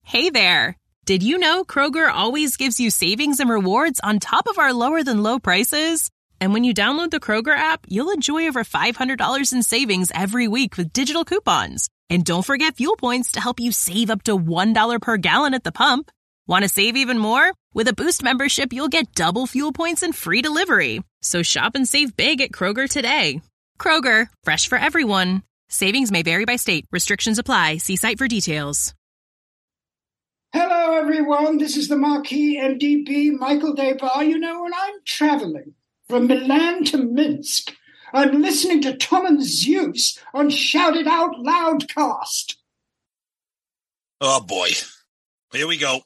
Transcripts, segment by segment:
Hey there! Did you know Kroger always gives you savings and rewards on top of our lower-than-low prices? And when you download the Kroger app, you'll enjoy over $500 in savings every week with digital coupons. And don't forget fuel points to help you save up to $1 per gallon at the pump. Want to save even more? With a Boost membership, you'll get double fuel points and free delivery. So shop and save big at Kroger today. Kroger, fresh for everyone. Savings may vary by state. Restrictions apply. See site for details. Hello, everyone. This is the Marquis MDP, Michael Daybar. You know, when I'm traveling from Milan to Minsk, I'm listening to Tom and Zeus on Shout It Out Loudcast. Oh, boy. Here we go.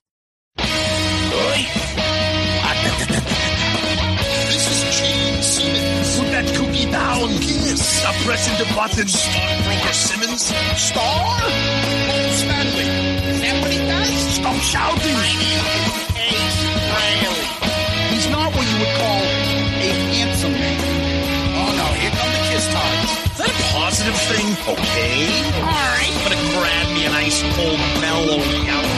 This is Gene Simmons. Put that cookie down. Yes. Stop pressing the button. Stockbroker Simmons. Star? Paul Stanley. Is that what he does? Stop shouting. My name is Ace Frehley. He's not what you would call a handsome man. Oh, no. Here come the kiss times. Is that a positive thing? Okay. All right. I'm going to grab me an ice cold mellow yellow.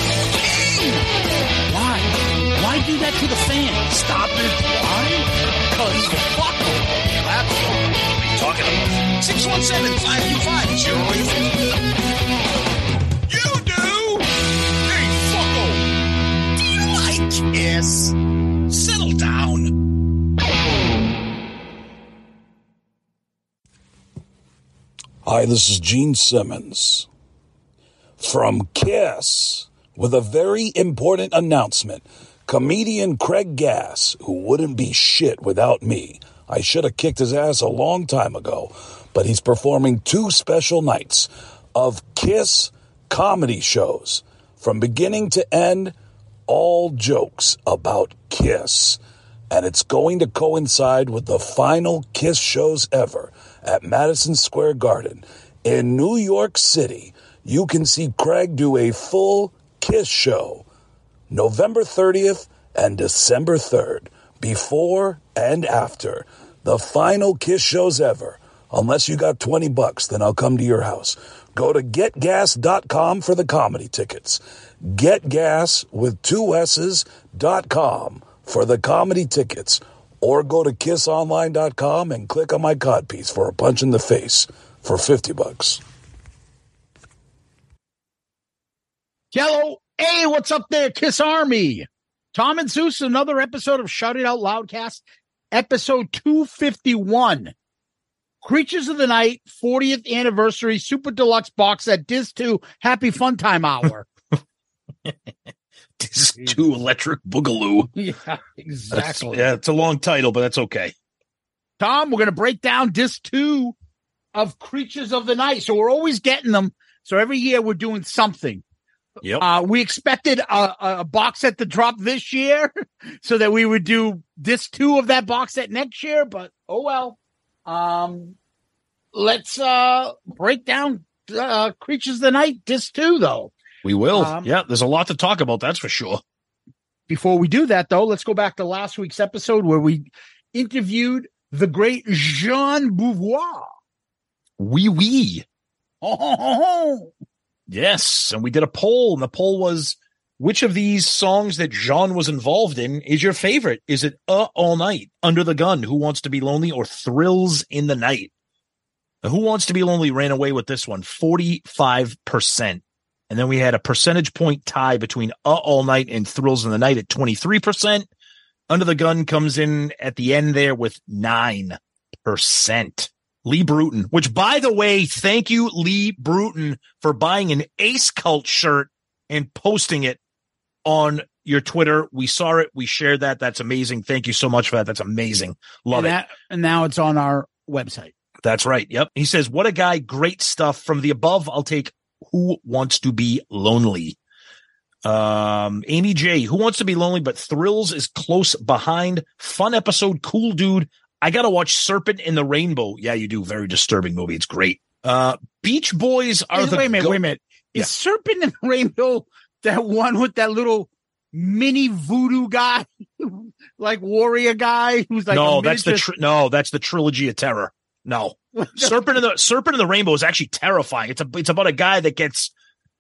Why? Why do that to the fan? Stop it. Why? Because fuck them. That's what I'm talking about. 617-525-08. You do? Hey, fucko. Do you like Kiss? Settle down. Hi, this is Gene Simmons from Kiss with a very important announcement. Comedian Craig Gass, who wouldn't be shit without me. I should have kicked his ass a long time ago, but he's performing 2 special nights of Kiss comedy shows. From beginning to end, all jokes about Kiss. And it's going to coincide with the final Kiss shows ever at Madison Square Garden in New York City. You can see Craig do a full Kiss show November 30th and December 3rd, before and after the final Kiss shows ever. Unless you got $20, then I'll come to your house. Go to getgas.com for the comedy tickets. Getgas with 2 S's.com for the comedy tickets. Or go to kissonline.com and click on my codpiece for a punch in the face for $50. Hello. Hey, what's up there, Kiss Army? Tom and Zeus, another episode of Shout It Out Loudcast, episode 251. Creatures of the Night, 40th Anniversary, Super Deluxe Box Set, Diz 2, Happy Fun Time Hour. Diz 2, Electric Boogaloo. Yeah, exactly. It's a long title, but that's okay. Tom, we're going to break down Diz 2 of Creatures of the Night. So we're always getting them. So every year we're doing something. Yep. We expected a box set to drop this year so that we would do Diz 2 of that box set next year, but oh well. Let's break down Creatures of the Night Diz 2 though. We will. There's a lot to talk about, that's for sure. Before we do that though, let's go back to last week's episode where we interviewed the great Jean Beauvoir. Oui, oui. Oh. Yes, and we did a poll, and the poll was, which of these songs that Jean was involved in is your favorite? Is it All Night, Under the Gun, Who Wants to Be Lonely, or Thrills in the Night? Now, Who Wants to Be Lonely ran away with this one, 45%. And then we had a percentage point tie between All Night and Thrills in the Night at 23%. Under the Gun comes in at the end there with 9%. Lee Bruton, which, by the way, thank you, Lee Bruton, for buying an Ace Cult shirt and posting it on your Twitter. We saw it. We shared that. That's amazing. Thank you so much for that. That's amazing. Love it. And now it's on our website. That's right. Yep. He says, what a guy. Great stuff. From the above, I'll take Who Wants to Be Lonely. Amy J, Who Wants to Be Lonely, but Thrills is close behind. Fun episode. Cool dude. I got to watch Serpent in the Rainbow. Yeah, you do. Very disturbing movie. It's great. Beach Boys are Wait a minute. Is Serpent in the Rainbow that one with that little mini voodoo guy, like warrior guy who's like that's the Trilogy of Terror. No. Serpent in the Rainbow is actually terrifying. It's about a guy that gets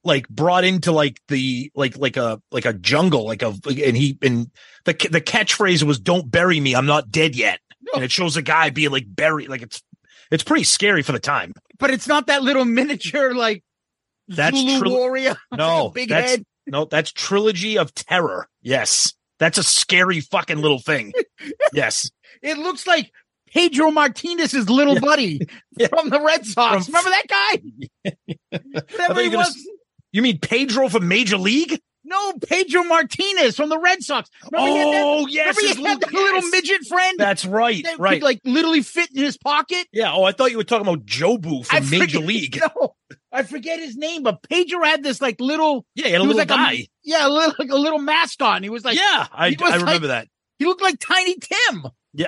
like brought into like the like a jungle, and the catchphrase was "Don't bury me, I'm not dead yet," and it shows a guy being like buried, like it's pretty scary for the time. But it's not that little miniature like that's Zulu warrior. No, big that's head. No, that's Trilogy of Terror. Yes, that's a scary fucking little thing. Yes, it looks like Pedro Martinez's little buddy from the Red Sox. Remember that guy? Whatever he was. You mean Pedro from Major League? No, Pedro Martinez from the Red Sox. Remember yes. Remember he had that little midget friend? That's right. That right. could, like, literally fit in his pocket? Yeah. Oh, I thought you were talking about Jobu from Major League. No, I forget his name, but Pedro had this, like, little... Yeah, he had a little guy. A little mascot. And he was like... Yeah, I remember that. He looked like Tiny Tim.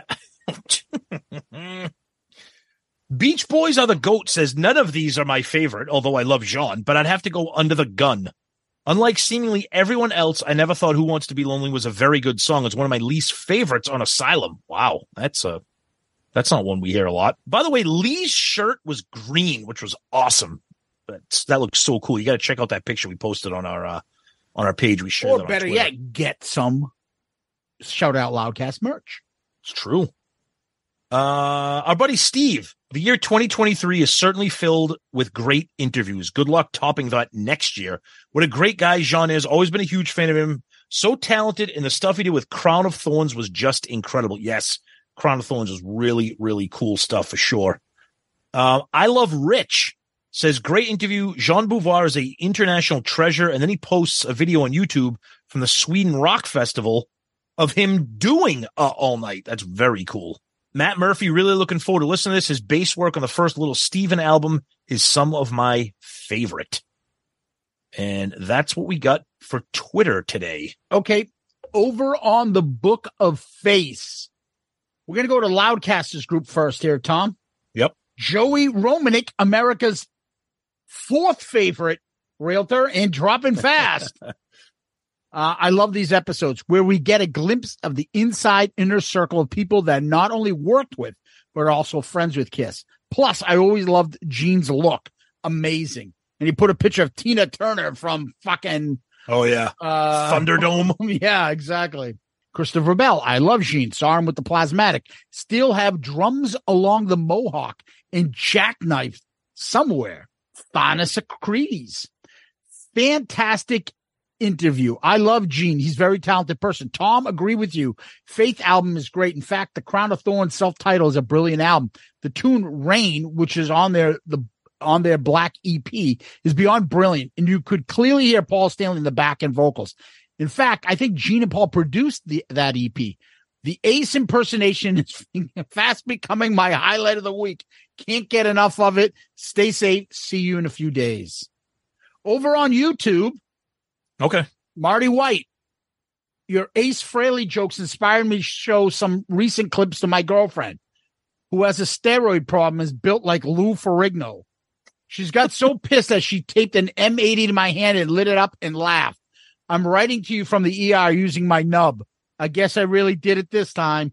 Yeah. Beach Boys Are the GOAT says, none of these are my favorite, although I love Jean, but I'd have to go Under the Gun. Unlike seemingly everyone else, I never thought Who Wants to Be Lonely was a very good song. It's one of my least favorites on Asylum. Wow, that's not one we hear a lot. By the way, Lee's shirt was green, which was awesome. That looks so cool. You got to check out that picture we posted on our page. We shared. Or better yet, get some Shout Out Loudcast merch. It's true. Our buddy Steve, the year 2023 is certainly filled with great interviews. Good luck topping that next year. What a great guy Jean is. Always been a huge fan of him. So talented, and the stuff he did with Crown of Thorns was just incredible. Yes, Crown of Thorns was really, really cool stuff for sure. I Love Rich says, great interview. Jean Beauvoir is an international treasure. And then he posts a video on YouTube from the Sweden Rock Festival of him doing All Night. That's very cool. Matt Murphy, really looking forward to listening to this. His bass work on the first Little Steven album is some of my favorite. And that's what we got for Twitter today. Okay. Over on the Book of Face, we're going to go to Loudcasters group first here, Tom. Yep. Joey Romanek, America's fourth favorite realtor, and dropping fast. I love these episodes where we get a glimpse of the inside inner circle of people that not only worked with, but are also friends with Kiss. Plus, I always loved Gene's look. Amazing. And he put a picture of Tina Turner from fucking... Oh, yeah. Thunderdome. Yeah, exactly. Christopher Bell. I love Gene. Saw him with the Plasmatic. Still have drums along the Mohawk and jackknife somewhere. Thanos Acredes. Fantastic interview. I love Gene. He's a very talented person. Tom, agree with you. Faith album is great. In fact, the Crown of Thorns self-titled is a brilliant album. The tune Rain, which is on their Black EP, is beyond brilliant. And you could clearly hear Paul Stanley in the back end vocals. In fact, I think Gene and Paul produced that EP. The Ace impersonation is fast becoming my highlight of the week. Can't get enough of it. Stay safe. See you in a few days. Over on YouTube. Okay. Marty White, your Ace Frehley jokes inspired me to show some recent clips to my girlfriend, who has a steroid problem, is built like Lou Ferrigno. She's got so pissed that she taped an M80 to my hand and lit it up and laughed. I'm writing to you from the ER using my nub. I guess I really did it this time.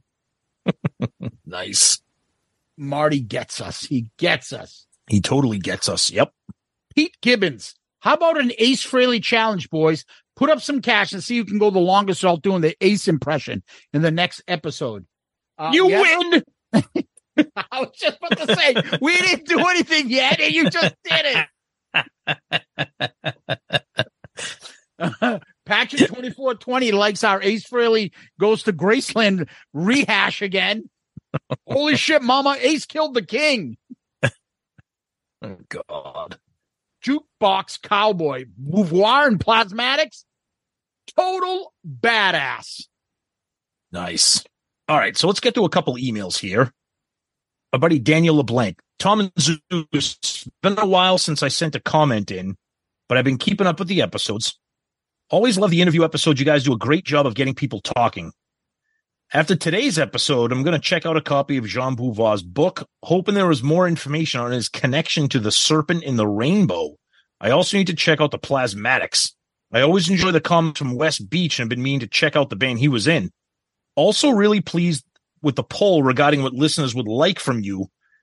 Nice. Marty gets us. He gets us. He totally gets us. Yep. Pete Gibbons. How about an Ace Frehley challenge, boys? Put up some cash and see who can go the longest without doing the Ace impression in the next episode. You win! I was just about to say, we didn't do anything yet, and you just did it. Patrick 2420 likes our Ace Frehley goes to Graceland rehash again. Holy shit, mama, Ace killed the king. Oh, God. Jukebox Cowboy, Beauvoir and Plasmatics, total badass. Nice. All right, so let's get to a couple emails here. Our buddy Daniel LeBlanc. Tom and Zeus, it's been a while since I sent a comment in, but I've been keeping up with the episodes. Always love the interview episodes. You guys do a great job of getting people talking. After today's episode, I'm going to check out a copy of Jean Beauvoir's book, hoping there was more information on his connection to the serpent in the rainbow. I also need to check out the Plasmatics. I always enjoy the comments from West Beach and have been meaning to check out the band he was in. Also really pleased with the poll regarding what listeners would like from you.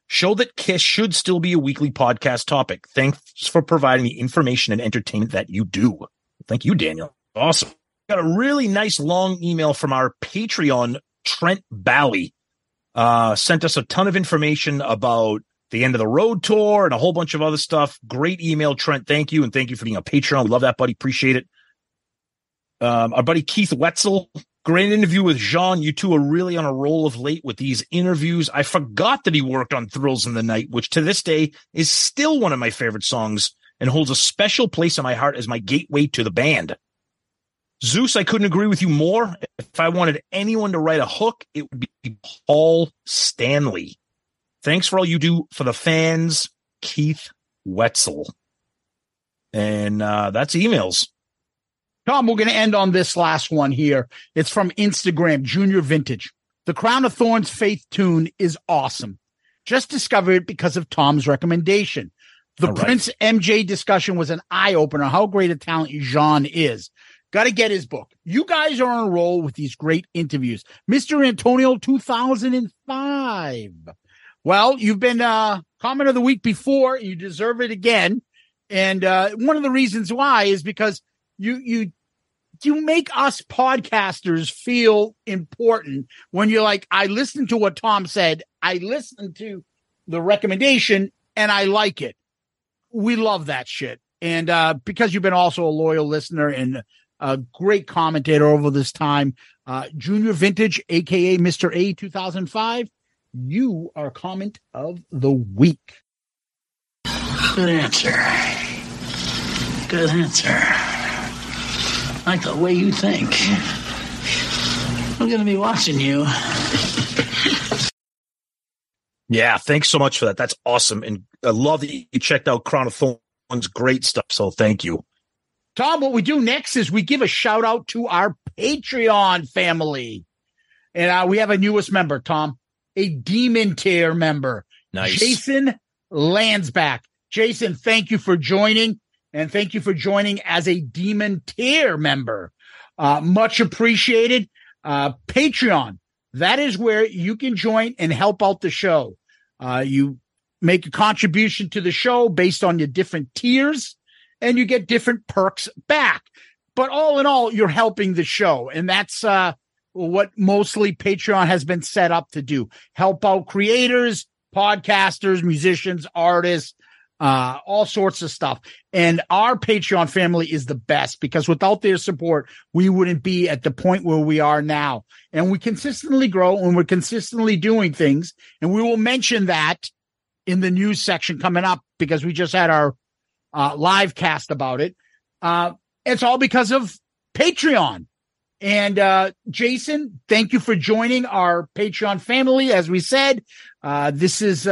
show that KISS should still be a weekly podcast topic. Thanks for providing the information and entertainment that you do. Thank you, Daniel. Awesome. Got a really nice long email from our Patreon, Trent Bally. Sent us a ton of information about the End of the Road tour and a whole bunch of other stuff. Great email, Trent. Thank you. And thank you for being a Patreon. We love that, buddy. Appreciate it. Our buddy Keith Wetzel. Great interview with Jean. You two are really on a roll of late with these interviews. I forgot that he worked on Thrills in the Night, which to this day is still one of my favorite songs and holds a special place in my heart as my gateway to the band. Zeus, I couldn't agree with you more. If I wanted anyone to write a hook, it would be Paul Stanley. Thanks for all you do for the fans, Keith Wetzel. And that's emails. Tom, we're going to end on this last one here. It's from Instagram, Junior Vintage. The Crown of Thorns Faith tune is awesome. Just discovered it because of Tom's recommendation. The Prince MJ discussion was an eye-opener how great a talent Jean is. Got to get his book. You guys are on a roll with these great interviews. Mr. Antonio 2005. Well, you've been comment of the week before. You deserve it again. And one of the reasons why is because you make us podcasters feel important when you're like, I listened to what Tom said. I listened to the recommendation and I like it. We love that shit. And because you've been also a loyal listener and a great commentator over this time, Junior Vintage, a.k.a. Mr. A 2005, you are comment of the week. Good answer. Good answer. I like the way you think. I'm going to be watching you. Yeah, thanks so much for that. That's awesome. And I love that you checked out Crown of Thorns. Great stuff. So thank you. Tom, what we do next is we give a shout out to our Patreon family. And we have a newest member, Tom, a Demon Tier member. Nice. Jason Landsback. Jason, thank you for joining. And thank you for joining as a Demon Tier member. Much appreciated. Patreon. That is where you can join and help out the show. You make a contribution to the show based on your different tiers, and you get different perks back. But all in all, you're helping the show. And that's what mostly Patreon has been set up to do. Help out creators, podcasters, musicians, artists, all sorts of stuff. And our Patreon family is the best because without their support, we wouldn't be at the point where we are now. And we consistently grow and we're consistently doing things. And we will mention that in the news section coming up because we just had our live cast about it. It's all because of Patreon. And Jason, thank you for joining our Patreon family. As we said, this is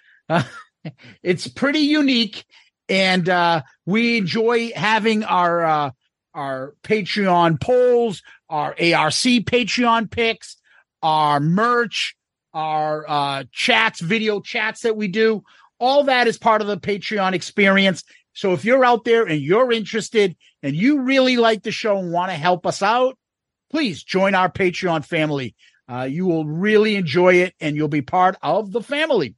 it's pretty unique, and we enjoy having our Patreon polls, our ARC Patreon picks, our merch, our chats, video chats that we do. All that is part of the Patreon experience. So if you're out there and you're interested and you really like the show and want to help us out, please join our Patreon family. You will really enjoy it, and you'll be part of the family.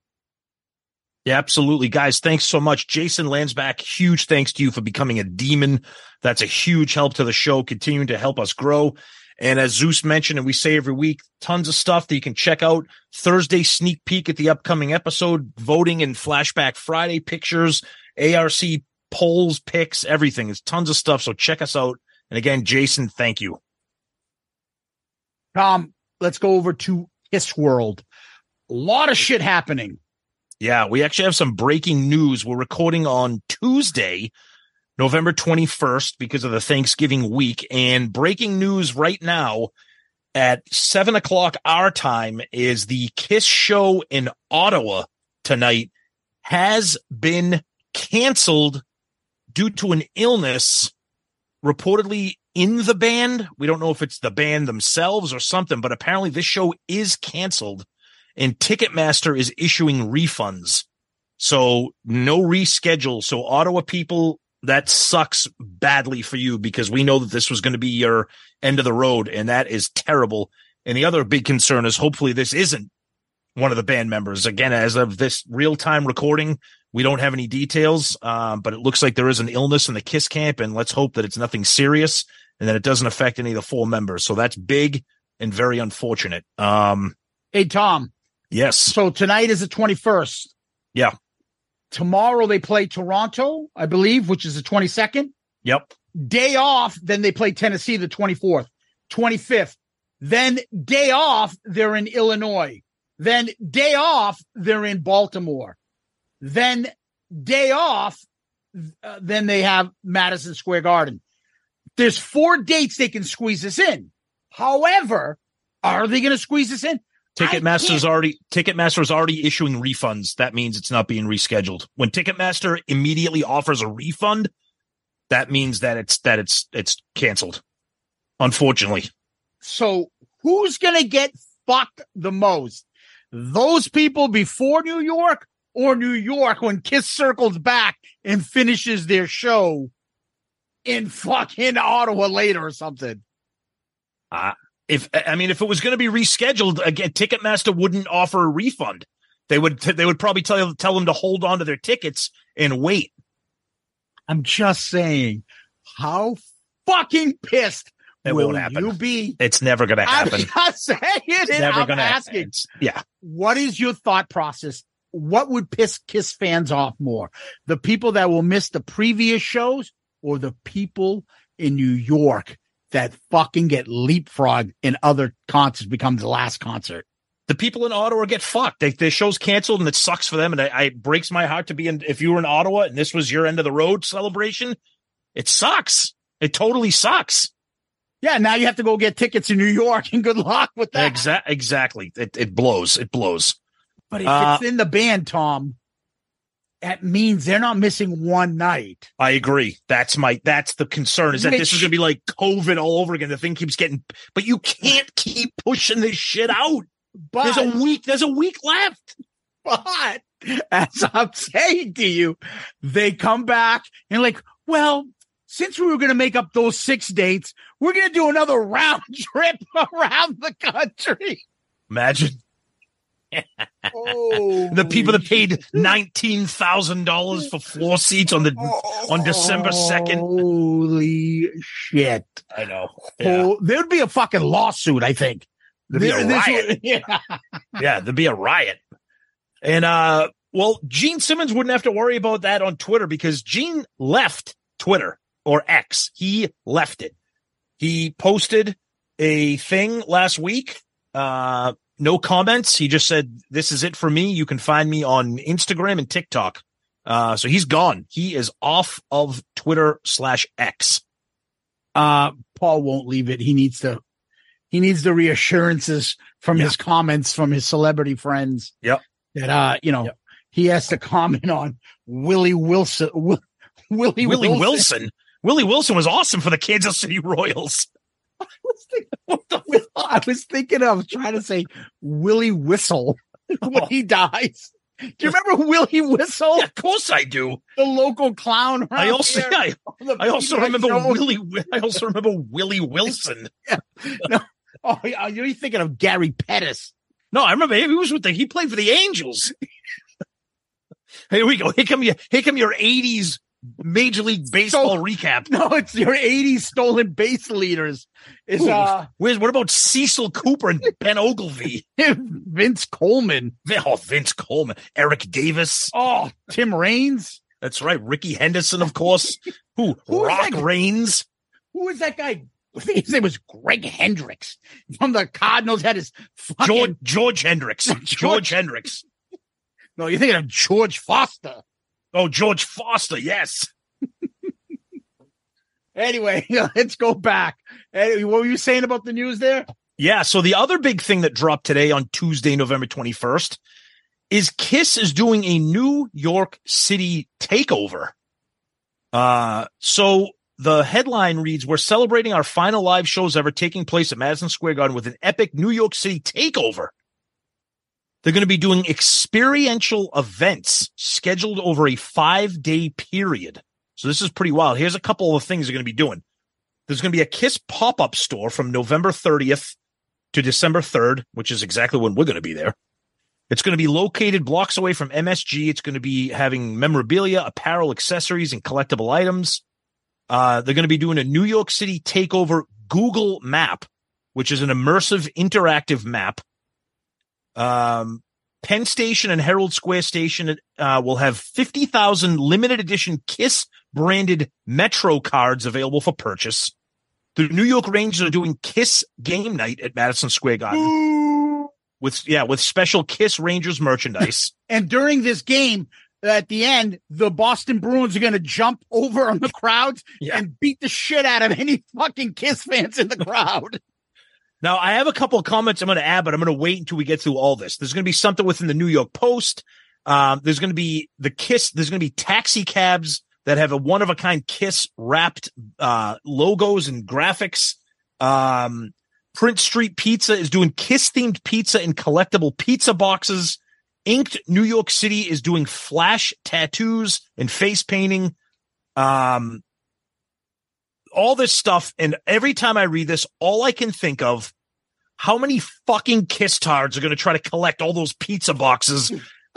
Yeah, absolutely. Guys, thanks so much. Jason Landsback, huge thanks to you for becoming a demon. That's a huge help to the show, continuing to help us grow. And as Zeus mentioned, and we say every week, tons of stuff that you can check out. Thursday sneak peek at the upcoming episode, voting and Flashback Friday pictures, ARC polls, picks, everything. There's tons of stuff, so check us out. And again, Jason, thank you. Tom, let's go over to Kiss World. A lot of shit happening. Yeah, we actually have some breaking news. We're recording on Tuesday, November 21st, because of the Thanksgiving week. And breaking news right now at 7 o'clock our time is the Kiss show in Ottawa tonight has been canceled due to an illness reportedly in the band. We don't know if it's the band themselves or something, but apparently this show is canceled. And Ticketmaster is issuing refunds. So no reschedule. So Ottawa people, that sucks badly for you because we know that this was going to be your end of the road, and that is terrible. And the other big concern is hopefully this isn't one of the band members. Again, as of this real-time recording, we don't have any details, but it looks like there is an illness in the KISS camp, and let's hope that it's nothing serious and that it doesn't affect any of the 4 members. So that's big and very unfortunate. Hey, Tom. Yes. So tonight is the 21st. Yeah. Tomorrow they play Toronto, I believe, which is the 22nd. Yep. Day off, then they play Tennessee the 24th, 25th. Then day off, they're in Illinois. Then day off, they're in Baltimore. Then day off, then they have Madison Square Garden. There's 4 dates they can squeeze this in. However, are they going to squeeze this in? Ticketmaster's already issuing refunds. That means it's not being rescheduled. When Ticketmaster immediately offers a refund, that means that it's canceled. Unfortunately. So who's going to get fucked the most? Those people before New York or New York when KISS circles back and finishes their show in fucking Ottawa later or something? If it was going to be rescheduled again, Ticketmaster wouldn't offer a refund. They would probably tell them to hold on to their tickets and wait. I'm just saying, how fucking pissed won't happen. You be? It's never going to happen. I'm just saying it. It's never I'm going to asking. Yeah. What is your thought process? What would piss KISS fans off more? The people that will miss the previous shows or the people in New York that fucking get leapfrogged in other concerts becomes the last concert? The people in Ottawa get fucked. Their show's canceled and it sucks for them. And it breaks my heart to be in, if you were in Ottawa and this was your end of the road celebration, it sucks. It totally sucks. Yeah. Now you have to go get tickets in New York and good luck with that. Exactly. It blows. It blows. But if it's in the band, Tom, that means they're not missing one night. I agree. That's the concern is that this is going to be like COVID all over again. The thing keeps getting, but you can't keep pushing this shit out. But there's a week left. But as I'm saying to you, they come back and like, well, since we were going to make up those 6 dates, we're going to do another round trip around the country. Imagine. The people that paid $19,000 for floor seats on December 2nd. Holy shit. I know. Yeah. There'd be a fucking lawsuit, I think. There'd be a riot. Yeah, there'd be a riot. And, Gene Simmons wouldn't have to worry about that on Twitter because Gene left Twitter or X. He left it. He posted a thing last week. No comments. He just said, "This is it for me. You can find me on Instagram and TikTok." So he's gone. He is off of Twitter/X. Paul won't leave it. He needs the reassurances from his comments from his celebrity friends. Yep. That, he has to comment on Willie Wilson. Willie Wilson. Willie Wilson was awesome for the Kansas City Royals. I was thinking of trying to say Willie Whistle when he dies. Do you remember Willie Whistle? Yeah, of course I do. The local clown. I also remember Willie Wilson. Yeah. No. Oh, you're thinking of Gary Pettis. No, I remember he played for the Angels. Here we go. Here come your 80s Major League Baseball recap. No, it's your 80s stolen base leaders. What about Cecil Cooper and Ben Ogilvy? Vince Coleman. Oh, Vince Coleman. Eric Davis. Oh, Tim Raines. That's right. Ricky Henderson, of course. Who Rock Raines. Who is that guy? I think his name was Greg Hendricks from the Cardinals. Had his fucking George Hendricks. George Hendricks. No, you're thinking of George Foster. Oh, George Foster, yes. Anyway, let's go back. What were you saying about the news there? Yeah, so the other big thing that dropped today on Tuesday, November 21st, is KISS is doing a New York City takeover. So the headline reads, "We're celebrating our final live shows ever taking place at Madison Square Garden with an epic New York City takeover." They're going to be doing experiential events scheduled over a 5-day period. So this is pretty wild. Here's a couple of things they're going to be doing. There's going to be a KISS pop-up store from November 30th to December 3rd, which is exactly when we're going to be there. It's going to be located blocks away from MSG. It's going to be having memorabilia, apparel, accessories, and collectible items. They're going to be doing a New York City takeover Google map, which is an immersive interactive map. Penn Station and Herald Square Station will have 50,000 limited edition KISS branded Metro cards available for purchase. The New York Rangers are doing KISS game night at Madison Square Garden with special KISS Rangers merchandise. And during this game, at the end, the Boston Bruins are going to jump over on the crowds and beat the shit out of any fucking KISS fans in the crowd. Now, I have a couple of comments I'm going to add, but I'm going to wait until we get through all this. There's going to be something within the New York Post. There's going to be the KISS. There's going to be taxi cabs that have a one-of-a-kind KISS wrapped logos and graphics. Print Street Pizza is doing KISS-themed pizza and collectible pizza boxes. Inked New York City is doing flash tattoos and face painting. All this stuff, and every time I read this, all I can think of, how many fucking KISS tards are going to try to collect all those pizza boxes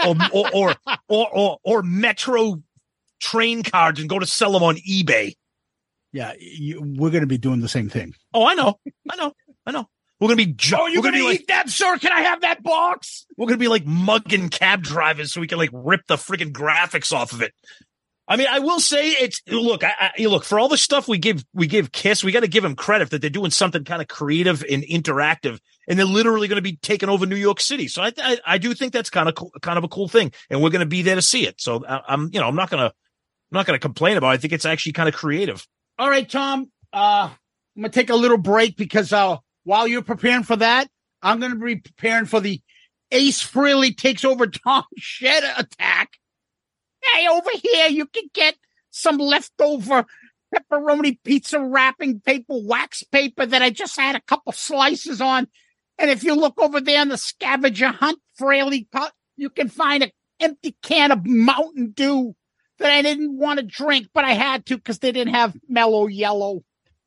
or Metro train cards and go to sell them on eBay. Yeah, we're going to be doing the same thing. Oh, I know. We're going to be. You're going to eat that, sir? Can I have that box? We're going to be like mugging cab drivers so we can like rip the freaking graphics off of it. I mean, I will say look, for all the stuff we give KISS, we got to give them credit that they're doing something kind of creative and interactive, and they're literally going to be taking over New York City. So I do think that's kind of a cool thing, and we're going to be there to see it. So I'm not going to complain about it. I think it's actually kind of creative. All right, Tom, I'm going to take a little break because while you're preparing for that, I'm going to be preparing for the Ace Frehley takes over Tom Shed attack. Hey, over here, you can get some leftover pepperoni pizza wrapping paper, wax paper that I just had a couple slices on. And if you look over there in the scavenger hunt, Frehley, you can find an empty can of Mountain Dew that I didn't want to drink, but I had to because they didn't have Mellow Yellow.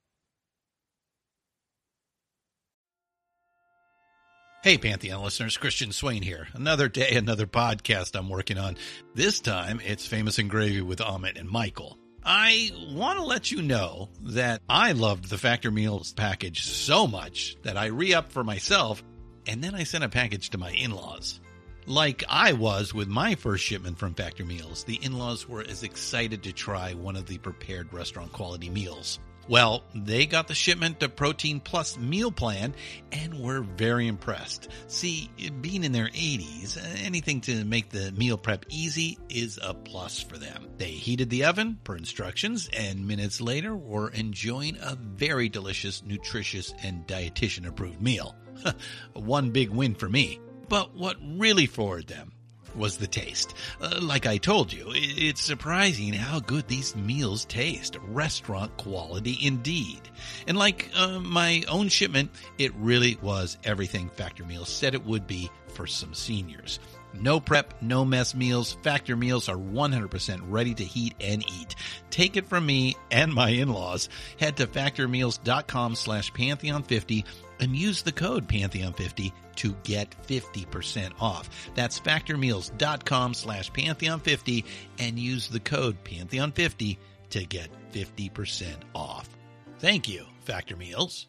Hey, Pantheon listeners, Christian Swain here. Another day, another podcast I'm working on. This time, it's Famous and Gravy with Amit and Michael. I want to let you know that I loved the Factor Meals package so much that I re-upped for myself, and then I sent a package to my in-laws. Like I was with my first shipment from Factor Meals, the in-laws were as excited to try one of the prepared restaurant-quality meals. Well, they got the shipment of Protein Plus meal plan and were very impressed. See, being in their 80s, anything to make the meal prep easy is a plus for them. They heated the oven per instructions and minutes later were enjoying a very delicious, nutritious, and dietitian-approved meal. One big win for me. But what really floored them was the taste. Like I told you, it's surprising how good these meals taste. Restaurant quality indeed. And like my own shipment, it really was everything Factor Meals said it would be for some seniors. No prep, no mess meals. Factor Meals are 100% ready to heat and eat. Take it from me and my in-laws. Head to factormeals.com/Pantheon50 and use the code Pantheon50 to get 50% off. That's factormeals.com/Pantheon50 and use the code Pantheon50 to get 50% off. Thank you, Factor Meals.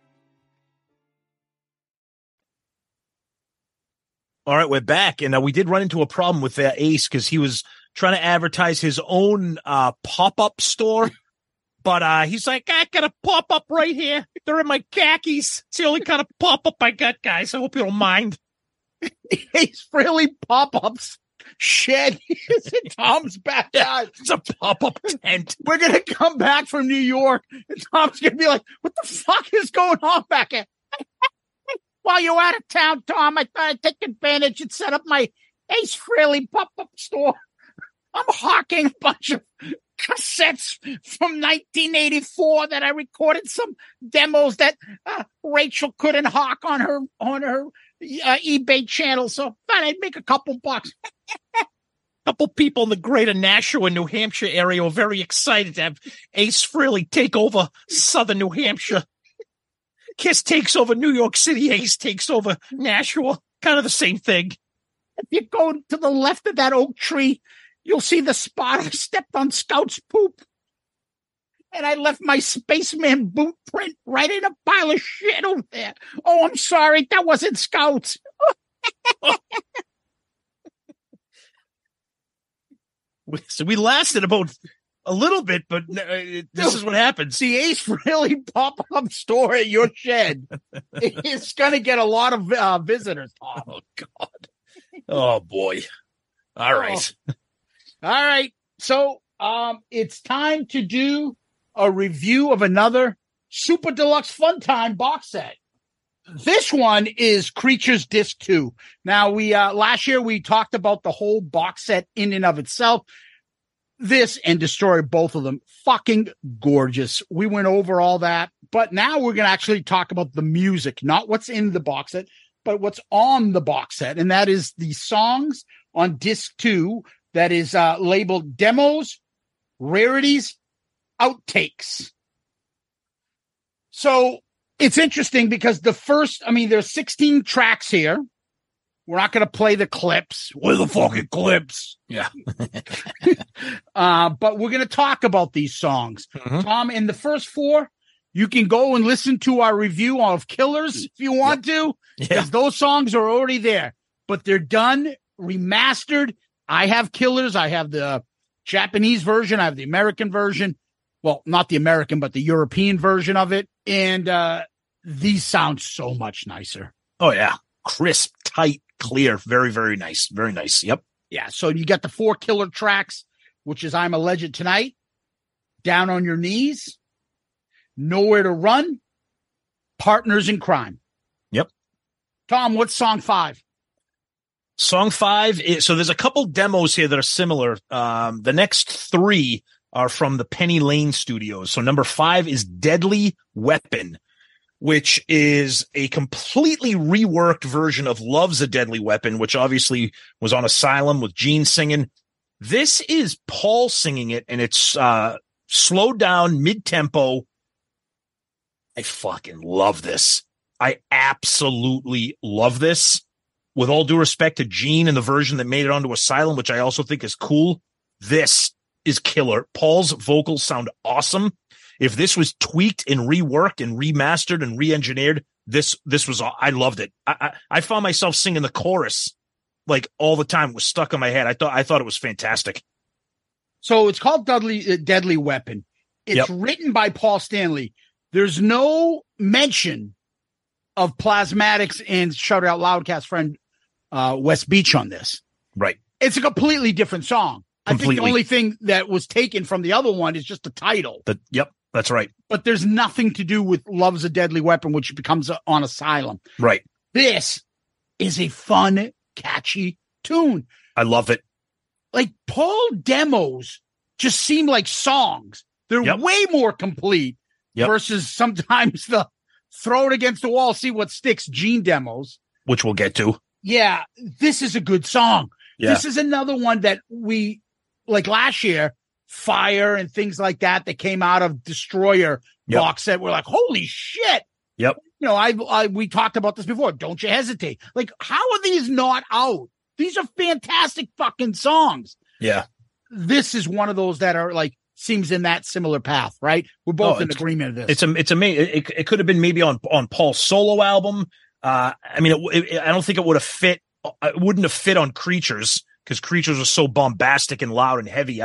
All right, we're back, and we did run into a problem with Ace because he was trying to advertise his own pop-up store, but he's like, I got a pop-up right here. They're in my khakis. It's the only kind of pop-up I got, guys. I hope you don't mind. Ace Frehley pop-ups shed is in Tom's backyard. It's a pop-up tent. We're going to come back from New York, and Tom's going to be like, what the fuck is going on back here? While you're out of town, Tom, I thought I'd take advantage and set up my Ace Frehley pop-up store. I'm hawking a bunch of cassettes from 1984 that I recorded some demos that Rachel couldn't hawk on her eBay channel. So I thought I'd make a couple bucks. Couple people in the greater Nashua, New Hampshire area are very excited to have Ace Frehley take over southern New Hampshire. KISS takes over New York City, Ace takes over Nashua. Kind of the same thing. If you go to the left of that oak tree, you'll see the spot I stepped on Scout's poop. And I left my spaceman boot print right in a pile of shit over there. Oh, I'm sorry. That wasn't Scout's. So we lasted about a little bit, but this is what happens. The Ace Frehley pop-up store at your shed. It's going to get a lot of visitors. Oh, God. Oh, boy. All right. All right. So it's time to do a review of another Super Deluxe Fun Time box set. This one is Creatures Disc 2. Now, we last year we talked about the whole box set in and of itself. This and Destroyer, both of them, fucking gorgeous. We went over all that, but now we're going to actually talk about the music, not what's in the box set, but what's on the box set. And that is the songs on Disc 2 that is labeled Demos, Rarities, Outtakes. So it's interesting because there's 16 tracks here. We're not going to play the clips. Where the fucking clips? Yeah. But we're going to talk about these songs. Mm-hmm. Tom, in the first 4, you can go and listen to our review of Killers if you want to, because those songs are already there. But they're done, remastered. I have Killers. I have the Japanese version. I have the American version. Well, not the American, but the European version of it. And these sound so much nicer. Oh, yeah. Crisp, tight, clear. Very, very nice. Very nice. Yep. Yeah. So you got the 4 killer tracks, which is I'm a Legend Tonight, Down on Your Knees, Nowhere to Run, Partners in Crime. Yep. Tom, what's song 5? Song 5 is, so there's a couple demos here that are similar. The next 3 are from the Penny Lane Studios. So number 5 is Deadly Weapon, which is a completely reworked version of Love's a Deadly Weapon, which obviously was on Asylum with Gene singing. This is Paul singing it, and it's slowed down, mid-tempo. I fucking love this. I absolutely love this. With all due respect to Gene and the version that made it onto Asylum, which I also think is cool, this is killer. Paul's vocals sound awesome. If this was tweaked and reworked and remastered and re-engineered, this was, I loved it. I found myself singing the chorus like all the time. It was stuck in my head. I thought it was fantastic. So it's called Deadly Weapon. It's written by Paul Stanley. There's no mention of Plasmatics and Shout It Out Loudcast friend Wes Beach on this. Right. It's a completely different song. Completely. I think the only thing that was taken from the other one is just the title. That's right. But there's nothing to do with Love's a Deadly Weapon, which becomes on Asylum. Right. This is a fun, catchy tune. I love it. Like, Paul demos just seem like songs. They're way more complete versus sometimes the throw it against the wall, see what sticks Gene demos. Which we'll get to. Yeah, this is a good song. Yeah. This is another one that we, like last year, Fire and things like that came out of Destroyer box set. We're like, holy shit. Yep. You know, we talked about this before. Don't You Hesitate. Like, how are these not out? These are fantastic fucking songs. Yeah. This is one of those that are like, seems in that similar path, right? We're both in agreement of this. It's amazing. It could have been maybe on Paul's solo album. I mean, I don't think it would have fit. It wouldn't have fit on Creatures, because Creatures was so bombastic and loud and heavy.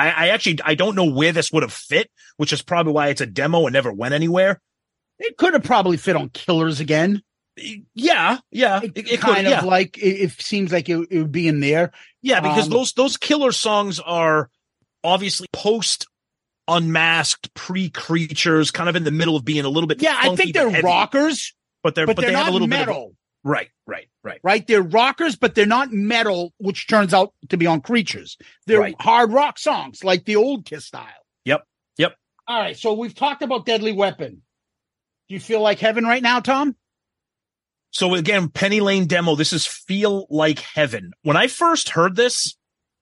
I don't know where this would have fit, which is probably why it's a demo and never went anywhere. It could have probably fit on Killers again. Yeah. It kind of like, it seems like it would be in there. Yeah, because those Killer songs are obviously post Unmasked, pre-Creatures, kind of in the middle of being a little bit. Yeah, I think they're heavy, rockers, but they not have a little metal. Bit of Right. They're rockers, but they're not metal, which turns out to be on Creatures. They're hard rock songs, like the old Kiss style. Yep. All right, so we've talked about Deadly Weapon. Do you feel like heaven right now, Tom? So again, Penny Lane demo. This is Feel Like Heaven. When I first heard this,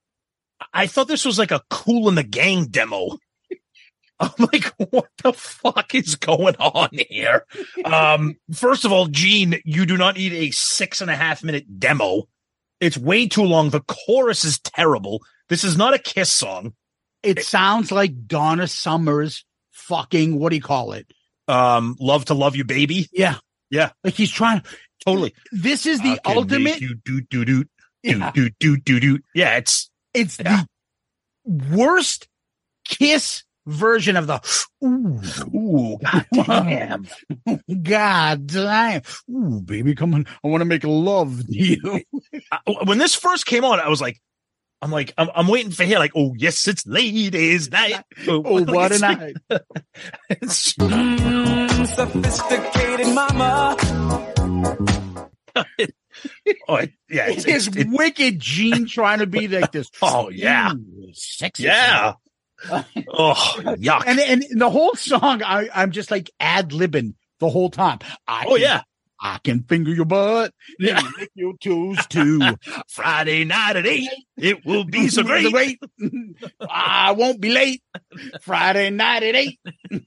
I thought this was like a Kool and the Gang demo. I'm like, what the fuck is going on here? First of all, Gene, you do not need a 6.5 minute demo. It's way too long. The chorus is terrible. This is not a Kiss song. It sounds like Donna Summer's fucking, what do you call it? Love to Love You, Baby. Yeah. Yeah. Like he's trying. Totally. This is the ultimate. You do. Yeah, it's the worst Kiss version of the ooh, god damn, ooh, baby, come on, I want to make love to you. When this first came on, I'm waiting for here, like, oh yes, it's ladies' night. Oh, what a night. Sophisticated mama. It's wicked Gene trying to be like this. Oh yeah, sexy. Yeah. Oh yuck! And the whole song, I'm just like ad-libbing the whole time. I can finger your butt. Yeah, lick your toes too. Friday night at 8, it will be so great. I won't be late. Friday night at 8.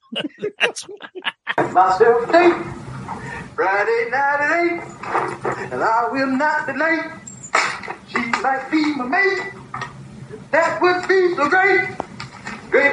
Myself date. Friday night at 8, and I will not be late. She might be my mate. That would be so great. Great.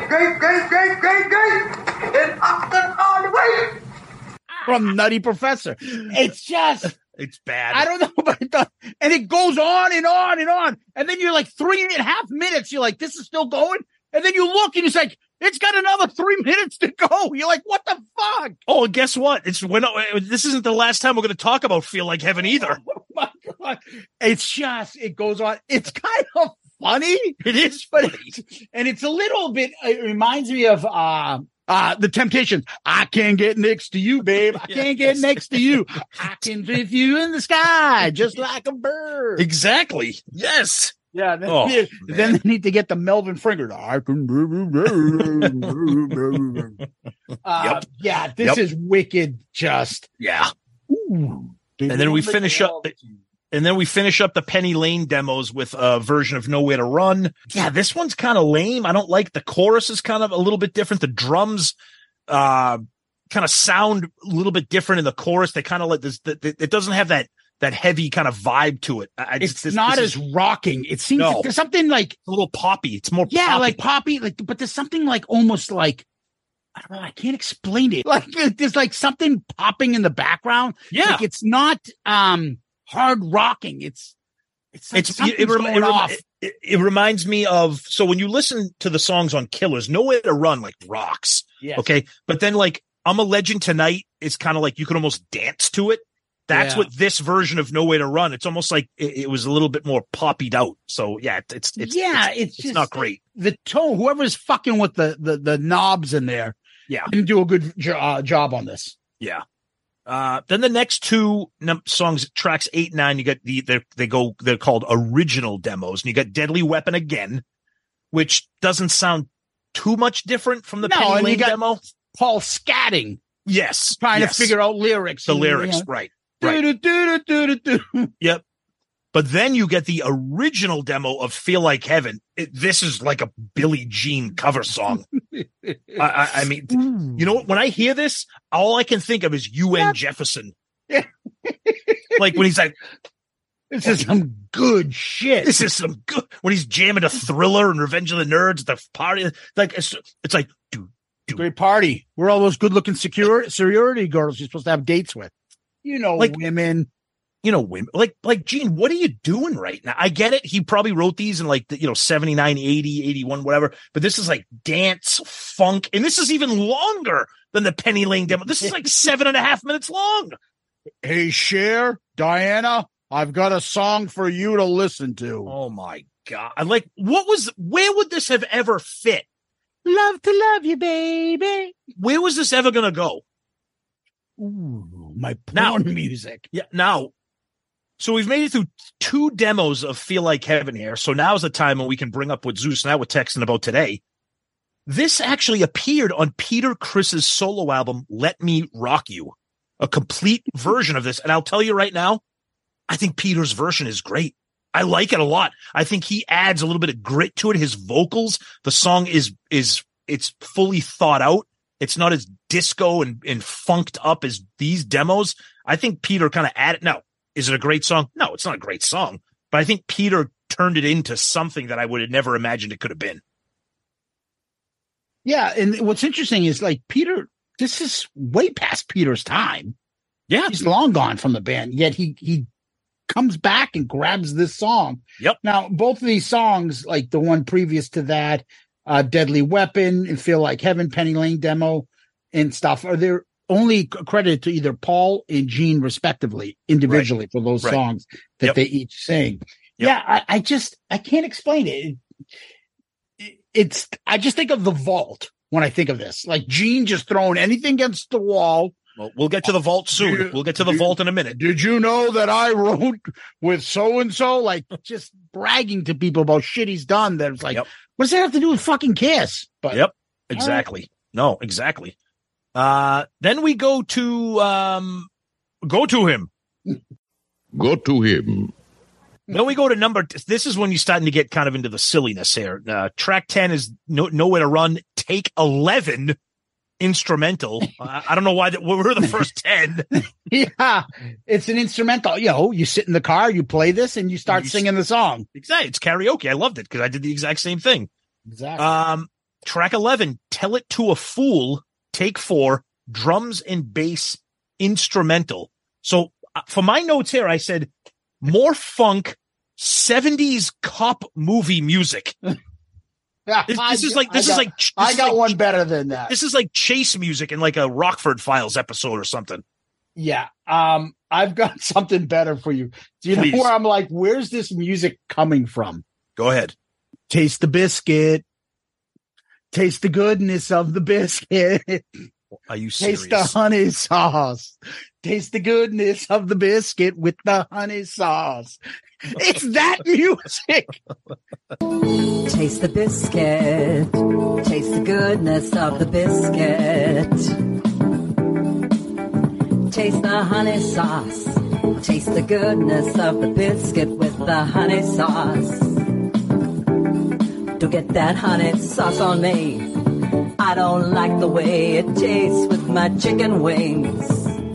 And Austin all the way. From Nutty Professor. It's bad. I don't know, but and it goes on and on and on. And then you're like 3.5 minutes. You're like, this is still going. And then you look and it's like, it's got another 3 minutes to go. You're like, what the fuck? Oh, and guess what? This isn't the last time we're going to talk about Feel Like Heaven either. Oh my God. It goes on. It's kind of funny. It is funny. And it's a little bit, it reminds me of, The Temptations. I can't get next to you, babe. I can't get next to you. I can lift you in the sky just like a bird. Exactly. Yes. Yeah. Then they need to get the Melvin Fringer. I can. Yep. Yeah. This is wicked. Just. Yeah. Ooh, and then we finish up. And then we finish up the Penny Lane demos with a version of Nowhere to Run. Yeah, this one's kind of lame. I don't like the chorus is kind of a little bit different. The drums kind of sound a little bit different in the chorus. They kind of like this. It doesn't have that heavy kind of vibe to it. It's not as rocking. It seems like there's something like a little poppy. It's more like poppy. But there's something like almost like, I don't know. I can't explain it. Like there's like something popping in the background. Yeah, like it's not hard rocking. It reminds me of, so when you listen to the songs on Killers, Nowhere to Run like rocks. Yes. Okay. But then like I'm a Legend Tonight is kind of like you can almost dance to it. That's what this version of Nowhere to Run. It's almost like it was a little bit more poppied out. So yeah, it's just not great. The tone, whoever's fucking with the knobs in there, didn't do a good job on this. Yeah. Then the next two songs, tracks 8 and 9, you got they're called original demos, and you got Deadly Weapon again, which doesn't sound too much different from the Penny Lane demo. Paul scatting, trying to figure out lyrics. The lyrics, right. Yep. But then you get the original demo of Feel Like Heaven. This is like a Billie Jean cover song. I mean, you know what? When I hear this, all I can think of is UN Jefferson. Like when he's like, this is some good shit. This is some good, when he's jamming a Thriller and Revenge of the Nerds at the party. Like, it's like, great party. We're all those good looking sorority girls you're supposed to have dates with. Like women. Women like Gene, what are you doing right now? I get it. He probably wrote these in like 79, 80, 81, whatever. But this is like dance funk. And this is even longer than the Penny Lane demo. This is like 7.5 minutes long. Hey, Cher, Diana, I've got a song for you to listen to. Oh my God. Where would this have ever fit? Love to love you, baby. Where was this ever going to go? Ooh, my porn music. Yeah. Now, so we've made it through 2 demos of Feel Like Heaven here. So now's the time when we can bring up what Zeus and I were texting about today. This actually appeared on Peter Criss's solo album, Let Me Rock You, a complete version of this. And I'll tell you right now, I think Peter's version is great. I like it a lot. I think he adds a little bit of grit to it. His vocals, the song it's fully thought out. It's not as disco and funked up as these demos. I think Peter kind of added. Now, is it a great song? No, it's not a great song, but I think Peter turned it into something that I would have never imagined it could have been. Yeah, and what's interesting is like Peter, this is way past Peter's time. Yeah. He's long gone from the band, yet he comes back and grabs this song. Yep. Now, both of these songs, like the one previous to that, Deadly Weapon and Feel Like Heaven, Penny Lane demo and stuff, are they're only credited to either Paul and Gene respectively, individually, for those songs that they each sing. Yep. Yeah, I can't explain it. I just think of the vault when I think of this, like Gene just throwing anything against the wall. Well, we'll get to the vault soon. We'll get to the vault in a minute. Did you know that I wrote with so-and-so? Like just bragging to people about shit he's done. That it's like, what does that have to do with fucking Kiss? But exactly. Right. No, exactly. Then we go to him. Go to him. Then we go to this is when you're starting to get kind of into the silliness here. Track 10 is Nowhere to Run. Take 11, instrumental. I don't know why we're the first 10. Yeah, it's an instrumental. You sit in the car, you play this, and you start singing the song. Exactly. It's karaoke. I loved it because I did the exact same thing. Exactly. Track 11, Tell It to a Fool. Take 4, drums and bass, instrumental. So for my notes here, I said, more funk, 70s cop movie music. This is like one better than that. This is like chase music in like a Rockford Files episode or something. Yeah. I've got something better for you. Do you know where I'm like, where's this music coming from? Go ahead. Taste the biscuit. Taste the goodness of the biscuit. Are you serious? Taste the honey sauce. Taste the goodness of the biscuit with the honey sauce. It's that music. Taste the biscuit. Taste the goodness of the biscuit. Taste the honey sauce. Taste the goodness of the biscuit with the honey sauce. Don't get that honey sauce on me. I don't like the way it tastes with my chicken wings.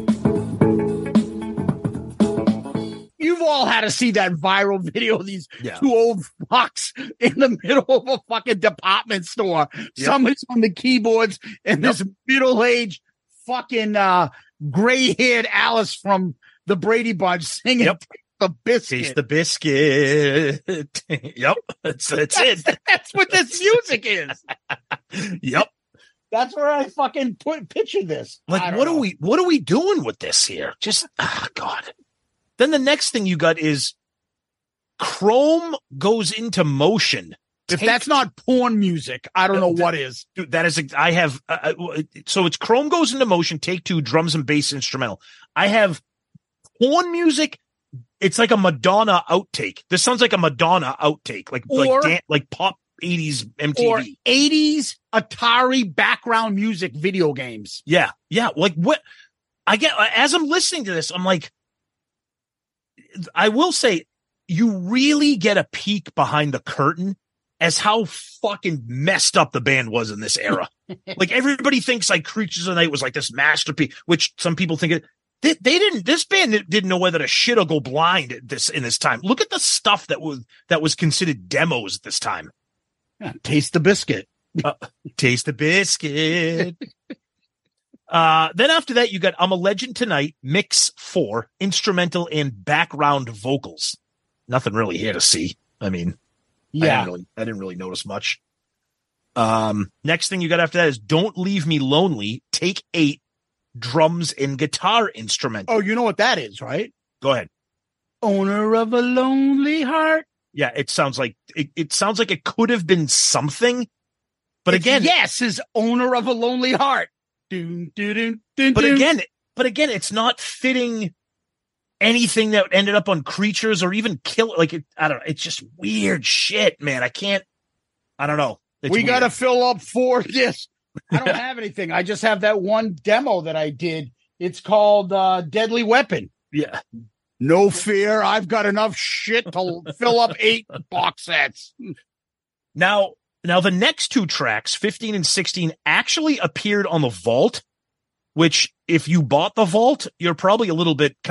You've all had to see that viral video of these two old fucks in the middle of a fucking department store. Somebody's on the keyboards and this middle-aged fucking gray-haired Alice from the Brady Bunch singing the biscuit. Taste the biscuit. Yep. That's it. That's what this music is. Yep. That's where I fucking picture this. Like, what are we doing with this here? Just, God. Then the next thing you got is Chrome Goes Into Motion. If that's not porn music, I don't know what is. Dude, that is, I have, so it's Chrome Goes Into Motion, take 2, drums and bass instrumental. I have porn music. It's like a Madonna outtake. This sounds like a Madonna outtake, like pop 80s MTV. Or 80s Atari background music video games. Yeah. Yeah. Like what I get as I'm listening to this, I'm like, I will say you really get a peek behind the curtain as how fucking messed up the band was in this era. Like everybody thinks like Creatures of the Night was like this masterpiece, which some people think it. They didn't. This band didn't know whether to shit or go blind in this time. Look at the stuff that was considered demos at this time. Yeah, taste the biscuit. Taste the biscuit. Then after that, you got I'm a Legend Tonight, mix 4, instrumental and background vocals. Nothing really here to see. I mean, I didn't really notice much. Next thing you got after that is Don't Leave Me Lonely, take 8. Drums and guitar instrumental. Oh, you know what that is, right? Go ahead. Owner of a lonely heart. Yeah, it sounds like it could have been something, but again, is owner of a lonely heart. But again, it's not fitting anything that ended up on Creatures or even Kill. Like I don't know. It's just weird shit, man. I don't know. We got to fill up 4 discs. I don't have anything. I just have that one demo that I did. It's called Deadly Weapon. Yeah. No fear. I've got enough shit to fill up 8 box sets. Now the next 2 tracks, 15 and 16, actually appeared on the Vault, which if you bought the Vault, you're probably a little bit kind of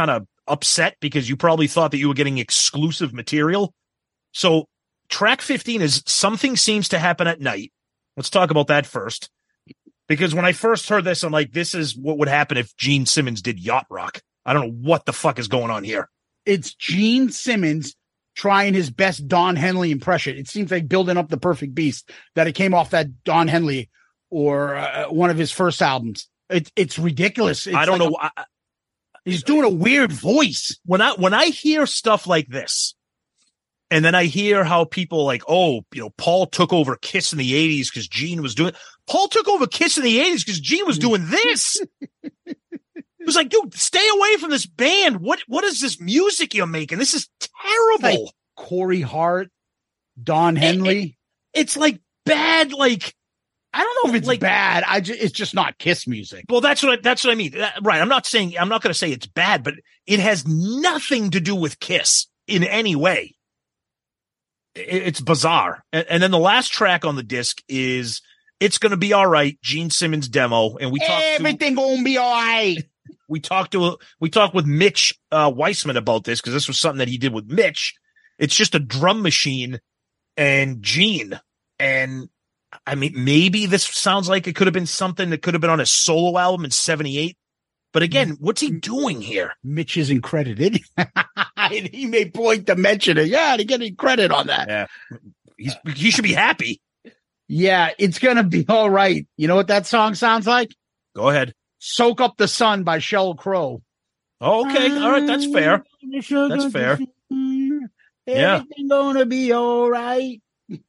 upset because you probably thought that you were getting exclusive material. So track 15 is Something Seems to Happen at Night. Let's talk about that first. Because when I first heard this, I'm like, this is what would happen if Gene Simmons did Yacht Rock. I don't know what the fuck is going on here. It's Gene Simmons trying his best Don Henley impression. It seems like building up the perfect beast that it came off that Don Henley or one of his first albums. It's ridiculous. It's I don't know. He's doing a weird voice. When I hear stuff like this, and then I hear how people like, oh, Paul took over Kiss in the 80s because Gene was doing. Paul took over Kiss in the 80s because Gene was doing this. It was like, dude, stay away from this band. What is this music you're making? This is terrible. Like Corey Hart, Don Henley. It's like bad. Like, I don't know if it's like bad. It's just not Kiss music. Well, that's what I mean. Right. I'm not going to say it's bad, but it has nothing to do with Kiss in any way. It's bizarre. And then the last track on the disc is It's Gonna Be All Right, Gene Simmons demo. And we talked everything gonna be all right. We talked with Mitch Weissman about this because this was something that he did with Mitch. It's just a drum machine and Gene. And I mean, maybe this sounds like it could have been something that could have been on a solo album in 78. But again, what's he doing here? Mitch isn't credited. He made point to mention it. Yeah, to get any credit on that. Yeah. He should be happy. Yeah, It's Gonna Be All Right. You know what that song sounds like? Go ahead. Soak Up the Sun by Sheryl Crow. Oh, okay. All right. That's fair. That's fair. Yeah. Everything gonna be all right.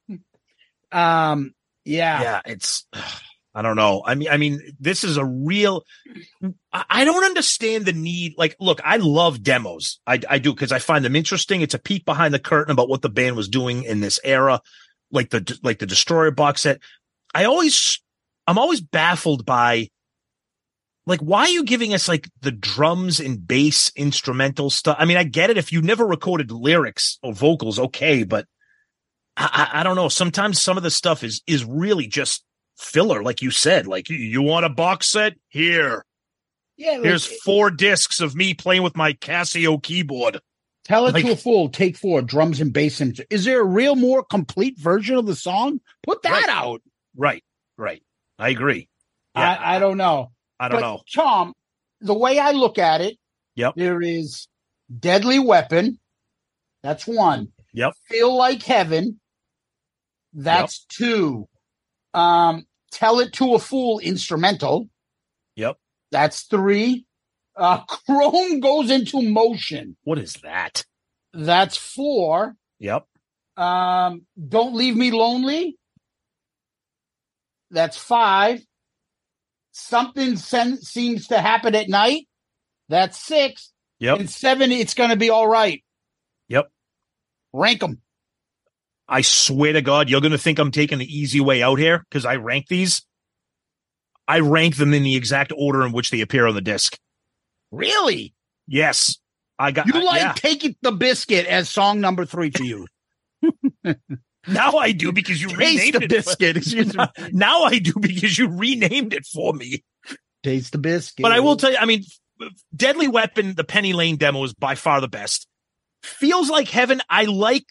Yeah. It's, I don't know. I mean, this is a real, I don't understand the need. Like, look, I love demos. I do, because I find them interesting. It's a peek behind the curtain about what the band was doing in this era, like the Destroyer box set. I'm always baffled by, like, why are you giving us like the drums and bass instrumental stuff? I mean, I get it. If you never recorded lyrics or vocals, okay, but I don't know. Sometimes some of the stuff is really just filler, like you said. Like, you want a box set? Here. Yeah. Like, here's 4 discs of me playing with my Casio keyboard. Tell It to a Fool, take 4, drums and bass. Is there a real more complete version of the song? Put that out. Right. I agree. Yeah. I don't know. I don't know. Tom, the way I look at it, there is Deadly Weapon. That's 1. Yep. Feel Like Heaven. That's 2. Tell It to a Fool instrumental. Yep. That's 3. Chrome Goes Into Motion. What is that? That's 4. Yep. Don't Leave Me Lonely. That's 5. Something Seems to Happen at Night. That's 6. Yep. And 7, It's Gonna Be All Right. Yep. Rank them. I swear to God, you're going to think I'm taking the easy way out here because I rank these. I rank them in the exact order in which they appear on the disc. Really? Yes. Take It the Biscuit as song number 3 for you. Now I do because you renamed the biscuit. Excuse me. Now I do because you renamed it for me. Taste the Biscuit. But I will tell you, I mean, Deadly Weapon, the Penny Lane demo is by far the best. Feels Like Heaven. I like.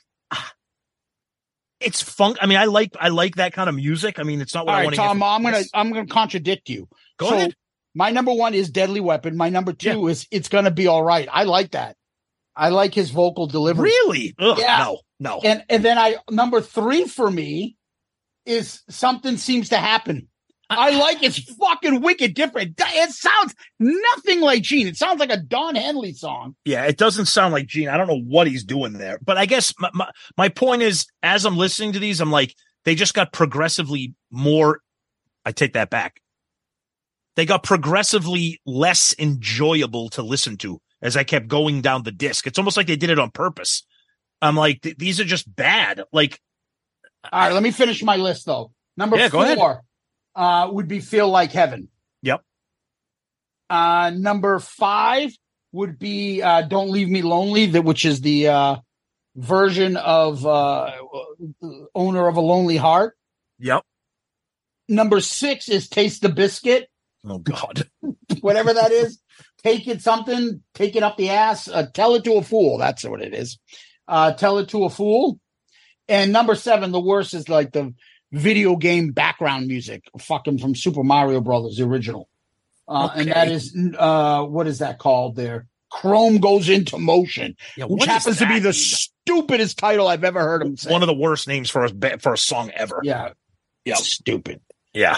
It's funk. I mean, I like that kind of music. I mean, it's not what I want to hear. Tom, I'm gonna contradict you. Go ahead. My number 1 is Deadly Weapon. My number 2 is It's Gonna Be All Right. I like that. I like his vocal delivery. Really? Ugh, yeah. No. And then number 3 for me is Something Seems to Happen. I like it's fucking wicked different. It sounds nothing like Gene. It sounds like a Don Henley song. Yeah, it doesn't sound like Gene. I don't know what he's doing there. But I guess my point is, as I'm listening to these, I'm like, they just got progressively more. I take that back. They got progressively less enjoyable to listen to as I kept going down the disc. It's almost like they did it on purpose. I'm like, these are just bad. Like, all right, let me finish my list though. Number 4 would be Feel Like Heaven. Yep. Number 5 would be Don't Leave Me Lonely, which is the version of Owner of a Lonely Heart. Yep. Number 6 is Taste the Biscuit. Oh God. Whatever that is. Take It Up the Ass, Tell It to a Fool. That's what it is. Tell It to a Fool. And number 7, the worst is like the video game background music, fucking from Super Mario Brothers, the original. And that is, what is that called there? Chrome Goes Into Motion, which happens to be the stupidest title I've ever heard him say. One of the worst names for a song ever. Yeah. Stupid. Yeah.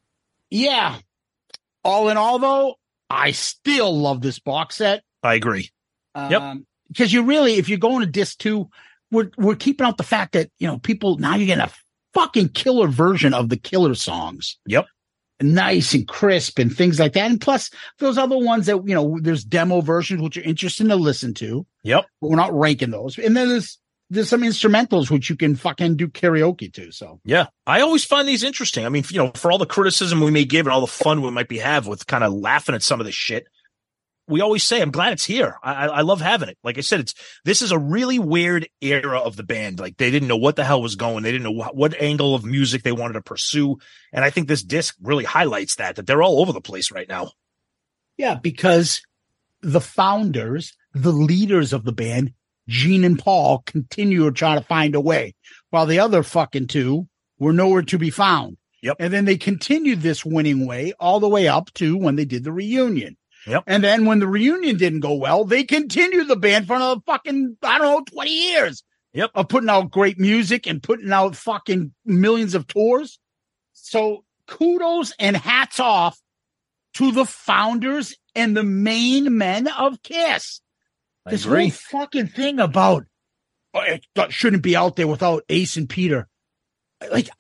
Yeah. All in all, though, I still love this box set. I agree. Because you really, if you're going to disc 2, we're keeping out the fact that, people, now you're getting a fucking killer version of the killer songs. Yep. Nice and crisp and things like that. And plus those other ones that, there's demo versions, which are interesting to listen to. Yep. But we're not ranking those. And then there's some instrumentals, which you can fucking do karaoke to. So, yeah, I always find these interesting. I mean, for all the criticism we may give and all the fun we might have with kind of laughing at some of this shit, we always say, I'm glad it's here. I love having it. Like I said, this is a really weird era of the band. Like they didn't know what the hell was going. They didn't know what angle of music they wanted to pursue. And I think this disc really highlights that they're all over the place right now. Yeah, because the founders, the leaders of the band, Gene and Paul, continue to try to find a way, while the other fucking two were nowhere to be found. Yep. And then they continued this winning way all the way up to when they did the reunion. Yep. And then when the reunion didn't go well, they continued the band for another fucking, 20 years. Yep. Of putting out great music and putting out fucking millions of tours. So kudos and hats off to the founders and the main men of KISS. This whole fucking thing about it shouldn't be out there without Ace and Peter. Like,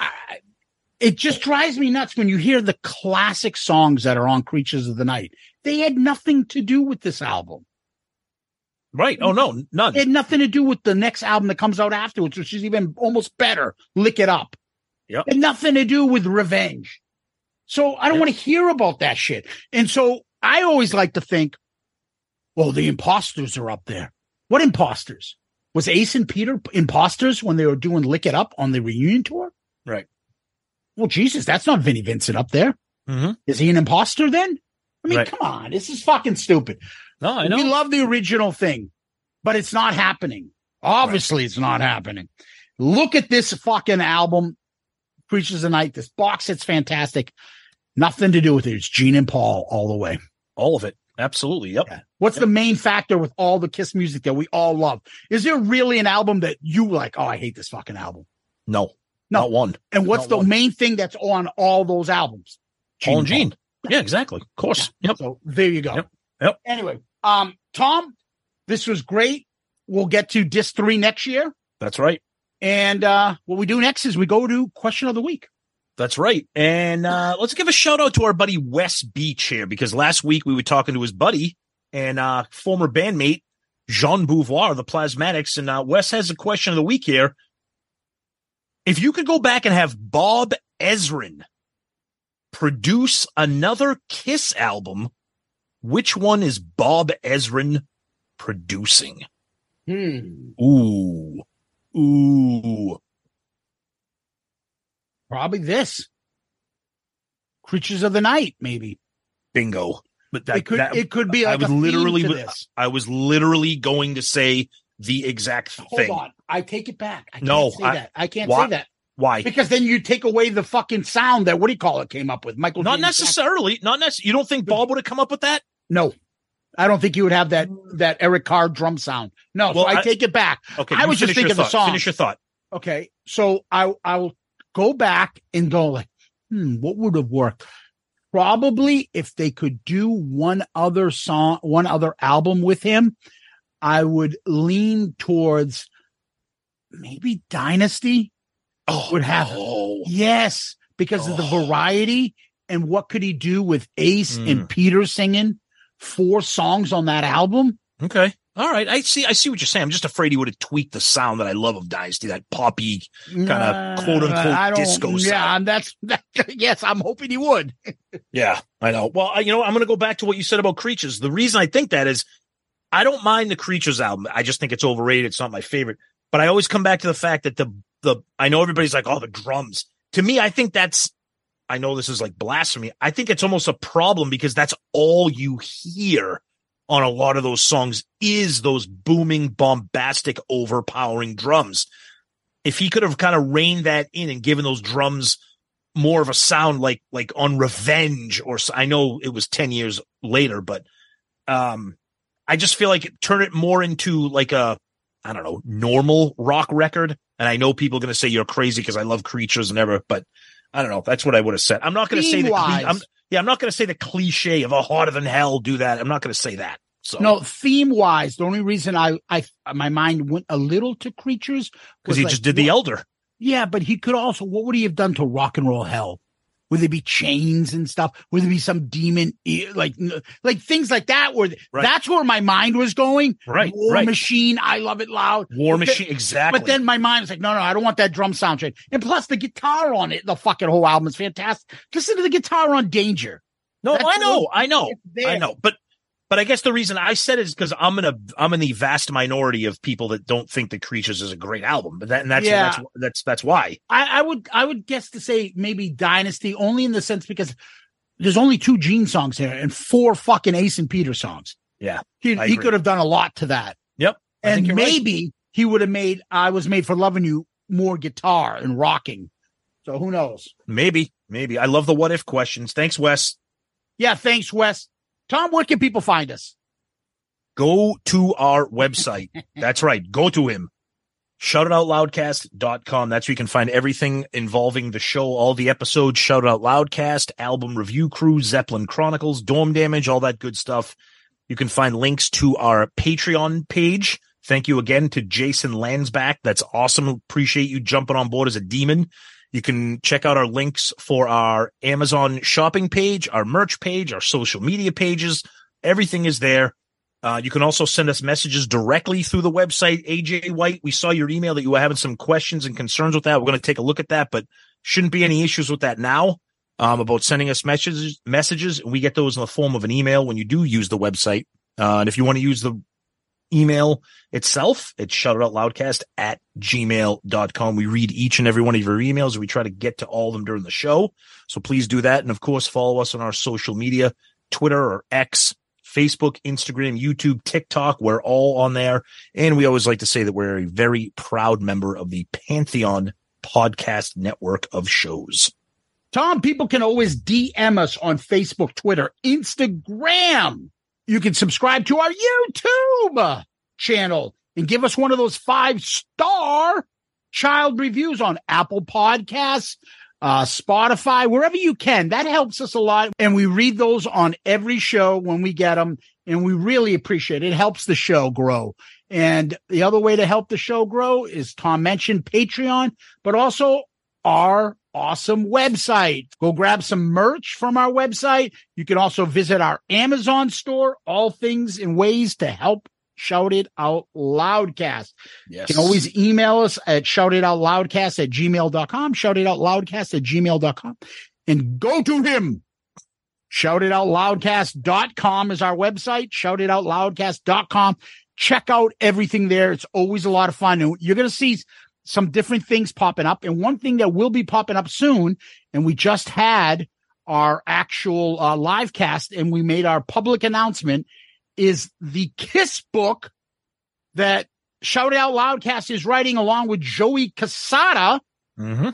it just drives me nuts when you hear the classic songs that are on Creatures of the Night. They had nothing to do with this album. Right. Oh, no, none. It had nothing to do with the next album that comes out afterwards, which is even almost better. Lick It Up. Yep. It had nothing to do with Revenge. So I don't want to hear about that shit. And so I always like to think, well, the imposters are up there. What imposters? Was Ace and Peter imposters when they were doing Lick It Up on the reunion tour? Right. Well, Jesus, that's not Vinnie Vincent up there. Mm-hmm. Is he an imposter then? I mean, Right. Come on. This is fucking stupid. No, I know. We love the original thing, but it's not happening. Obviously, It's not happening. Look at this fucking album, Creatures of the Night. This box set's fantastic. Nothing to do with it. It's Gene and Paul all the way. All of it. Absolutely. Yep. Yeah. What's the main factor with all the KISS music that we all love? Is there really an album that you like? Oh, I hate this fucking album. No, not one. And what's Not the one. main thing that's on all those albums? Paul and Gene. Yeah, exactly. Of course. Yep. So there you go. Yep. Anyway, Tom, this was great. We'll get to disc 3 next year. That's right. And what we do next is we go to question of the week. That's right. And let's give a shout out to our buddy Wes Beach here, because last week we were talking to his buddy and former bandmate Jean Beauvoir of the Plasmatics. And Wes has a question of the week here. If you could go back and have Bob Ezrin produce another KISS album, which one is Bob Ezrin producing? Ooh. Probably this. Creatures of the Night, maybe. Bingo. But It could be like I was a literally theme to this. I was literally going to say the exact thing. Hold on. I take it back. I can't No, say that. I can't why- say that. Why? Because then you take away the fucking sound that, came up with. Michael Not James necessarily. Not necessarily. You don't think Bob would have come up with that? No. I don't think you would have that Eric Carr drum sound. No, Well, so I take it back. Okay. I you was just finish your thinking of the thought. song. Finish your thought. Okay, so I'll go back and go like, what would have worked? Probably if they could do one other album with him, I would lean towards maybe Dynasty. Yes, because of the variety and what could he do with Ace and Peter singing 4 songs on that album? Okay. All right. I see what you're saying. I'm just afraid he would have tweaked the sound that I love of Dynasty, that poppy kind of quote unquote disco sound. Yeah, yes, I'm hoping he would. Yeah, I know. Well, I'm going to go back to what you said about Creatures. The reason I think that is I don't mind the Creatures album. I just think it's overrated. It's not my favorite. But I always come back to the fact that I know everybody's like, oh, the drums. To me, I think I know this is like blasphemy. I think it's almost a problem because that's all you hear on a lot of those songs is those booming, bombastic, overpowering drums. If he could have kind of reined that in and given those drums more of a sound like on Revenge, or I know it was 10 years later, but I just feel like turn it more into like a, I don't know, normal rock record. And I know people are going to say you're crazy because I love Creatures and ever, but I don't know. That's what I would have said. I'm not going to say that. I'm not going to say the cliche of a Hotter Than Hell, do that. I'm not going to say that. So no, theme wise, the only reason I my mind went a little to Creatures because he just did The Elder. Yeah, but he could also, what would he have done to Rock and Roll Hell? Would there be chains and stuff? Would there be some demon, like things like that? Where that's where my mind was going. Right. War Machine. I Love It Loud. War Machine. Exactly. But then my mind was like, no, I don't want that drum sound change. And plus the guitar on it, the fucking whole album is fantastic. Listen to the guitar on Danger. No, I know. But I guess the reason I said it is because I'm in the vast minority of people that don't think that Creatures is a great album. But that's why I would guess to say maybe Dynasty, only in the sense because there's only 2 Gene songs here and 4 fucking Ace and Peter songs. Yeah, he could have done a lot to that. Yep, and maybe he would have made I Was Made for Loving You more guitar and rocking. So who knows? Maybe. I love the what if questions. Thanks, Wes. Yeah, thanks, Wes. Tom, where can people find us? Go to our website. That's right. Go to him. ShoutItOutLoudcast.com. That's where you can find everything involving the show, all the episodes, Shout It Out Loudcast, Album Review Crew, Zeppelin Chronicles, Dorm Damage, all that good stuff. You can find links to our Patreon page. Thank you again to Jason Landsback. That's awesome. Appreciate you jumping on board as a demon. You can check out our links for our Amazon shopping page, our merch page, our social media pages. Everything is there. You can also send us messages directly through the website. AJ White, we saw your email that you were having some questions and concerns with that. We're going to take a look at that, but shouldn't be any issues with that now about sending us messages. We get those in the form of an email when you do use the website. And if you want to use the email itself, it's shoutitoutloudcast@gmail.com. We read each and every one of your emails. We try to get to all of them during the show. So please do that. And of course, follow us on our social media, Twitter or X, Facebook, Instagram, YouTube, TikTok. We're all on there. And we always like to say that we're a very proud member of the Pantheon Podcast Network of shows. Tom, people can always DM us on Facebook, Twitter, Instagram. You can subscribe to our YouTube channel and give us one of those 5-star child reviews on Apple Podcasts, Spotify, wherever you can. That helps us a lot. And we read those on every show when we get them. And we really appreciate it. It helps the show grow. And the other way to help the show grow is Tom mentioned Patreon, but also our awesome website. Go grab some merch from our website. You can also visit our Amazon store, all things and ways to help Shout It Out Loudcast. Yes. You can always email us at shoutitoutloudcast@gmail.com, shoutitoutloudcast@gmail.com, and go to him. Shoutitoutloudcast.com is our website, shoutitoutloudcast.com. Check out everything there. It's always a lot of fun. And you're going to see some different things popping up. And one thing that will be popping up soon, and we just had our actual live cast and we made our public announcement, is the Kiss book that Shout It Out Loudcast is writing along with Joey Casada. Mm-hmm.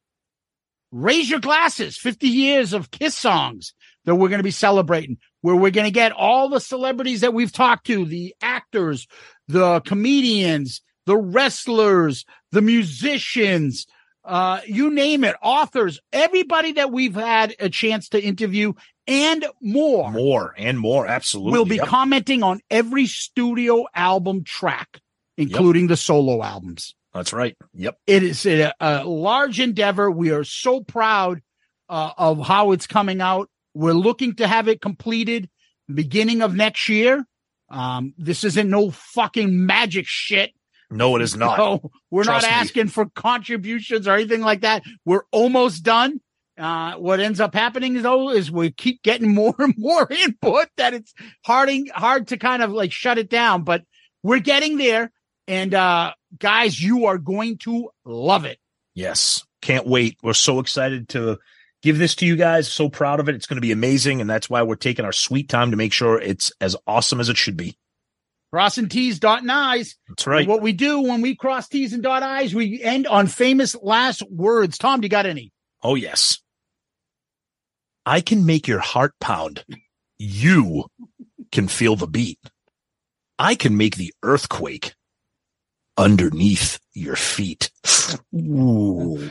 Raise Your Glasses, 50 years of Kiss songs that we're going to be celebrating, where we're going to get all the celebrities that we've talked to, the actors, the comedians, the wrestlers, the musicians, you name it, authors, everybody that we've had a chance to interview and more. More, absolutely. We'll be commenting on every studio album track, including the solo albums. That's right. Yep. It is a large endeavor. We are so proud of how it's coming out. We're looking to have it completed beginning of next year. This isn't no fucking magic shit. No, it is not. No, we're Trust not asking for contributions or anything like that. We're almost done. What ends up happening though is we keep getting more and more input that it's hard to kind of like shut it down, but we're getting there. And guys, you are going to love it. Yes. Can't wait. We're so excited to give this to you guys. So proud of it. It's going to be amazing. And that's why we're taking our sweet time to make sure it's as awesome as it should be. Crossing T's, dotting I's. That's right. And what we do when we cross T's and dot I's, we end on famous last words. Tom, do you got any? Oh, yes. I can make your heart pound. You can feel the beat. I can make the earthquake underneath your feet. Ooh.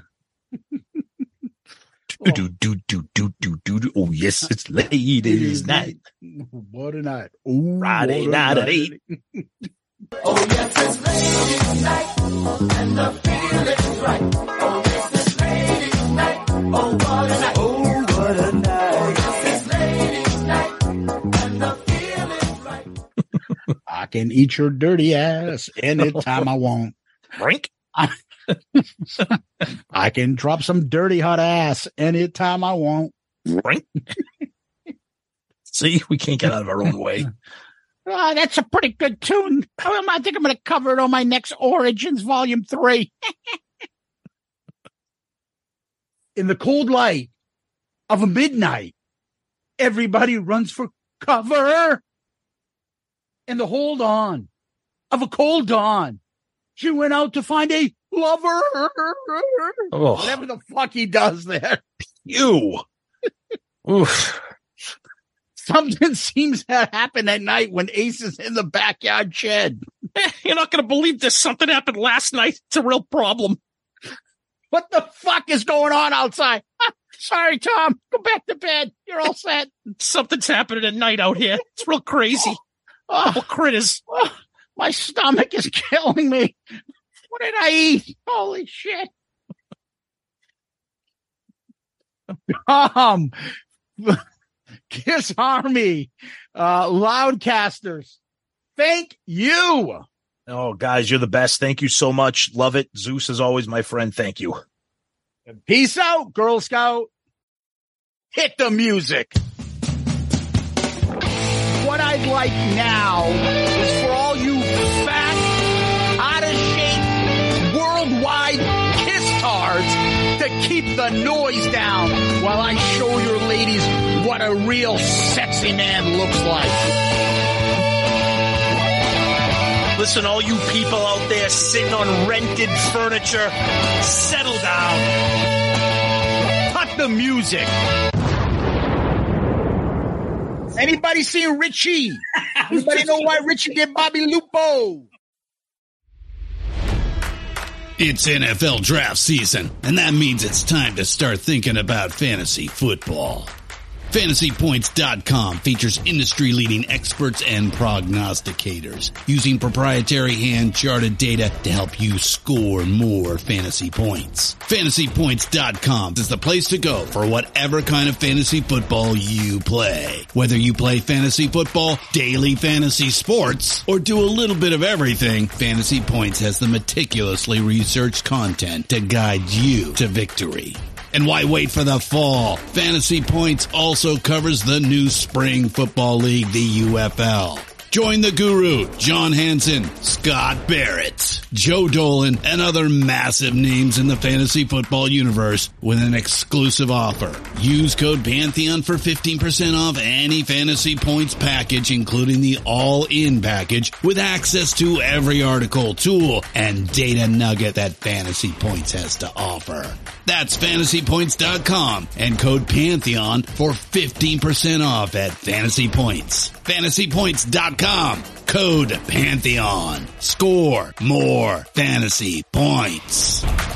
Oh, yes, it's ladies' night. What a night. Ooh, Friday night at 8. Oh, yes, it's ladies' night, and the feeling's right. Oh, yes, it's ladies' night. Oh, what a night. Oh, what a night. Oh, yes, it's ladies' night, and the feeling's right. I can eat your dirty ass anytime I want. Drink. I can drop some dirty hot ass anytime I want. Right? See, we can't get out of our own way. That's a pretty good tune. I think I'm going to cover it on my next Origins Volume 3. In the cold light of a midnight, everybody runs for cover. In the hold on of a cold dawn, she went out to find a lover. Oh. Whatever the fuck he does there. You. Oof. Something seems to happen at night when Ace is in the backyard shed. You're not going to believe this. Something happened last night. It's a real problem. What the fuck is going on outside? Sorry, Tom. Go back to bed. You're all set. Something's happening at night out here. It's real crazy. Couple critters. My stomach is killing me. What did I eat? Holy shit. Kiss Army, Loudcasters, thank you. Oh, guys, you're the best. Thank you so much. Love it. Zeus is always my friend. Thank you. Peace out, Girl Scout. Hit the music. What I'd like now is for all you fat, out-of-shape, worldwide kiss-tards to keep the noise down while I show your ladies what a real sexy man looks like. Listen, all you people out there sitting on rented furniture, settle down. Cut the music. Anybody seen Richie? Anybody know why Richie did Bobby Lupo? It's NFL draft season, and that means it's time to start thinking about fantasy football. FantasyPoints.com features industry-leading experts and prognosticators using proprietary hand-charted data to help you score more fantasy points. FantasyPoints.com is the place to go for whatever kind of fantasy football you play. Whether you play fantasy football, daily fantasy sports, or do a little bit of everything, Fantasy Points has the meticulously researched content to guide you to victory. And why wait for the fall? Fantasy Points also covers the new spring football league, the UFL. Join the guru, John Hansen, Scott Barrett, Joe Dolan, and other massive names in the fantasy football universe with an exclusive offer. Use code Pantheon for 15% off any Fantasy Points package, including the all-in package with access to every article, tool, and data nugget that Fantasy Points has to offer. That's FantasyPoints.com and code Pantheon for 15% off at Fantasy Points. FantasyPoints.com, code Pantheon. Score more fantasy points.